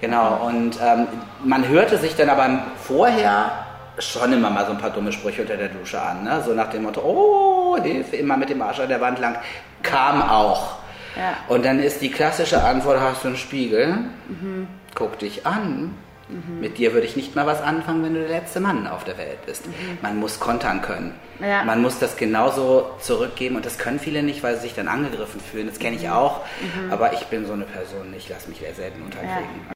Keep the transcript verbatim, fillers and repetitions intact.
Genau, und ähm, man hörte sich dann aber vorher schon immer mal so ein paar dumme Sprüche unter der Dusche an, ne? So nach dem Motto, oh, Hilfe, immer mit dem Arsch an der Wand lang, kam auch. Ja. Und dann ist die klassische Antwort, hast du einen Spiegel? Mhm. Guck dich an. Mhm. Mit dir würde ich nicht mal was anfangen, wenn du der letzte Mann auf der Welt bist. Mhm. Man muss kontern können. Ja. Man muss das genauso zurückgeben und das können viele nicht, weil sie sich dann angegriffen fühlen. Das kenne ich auch, mhm. aber ich bin so eine Person, ich lasse mich sehr selten unterkriegen. Ja.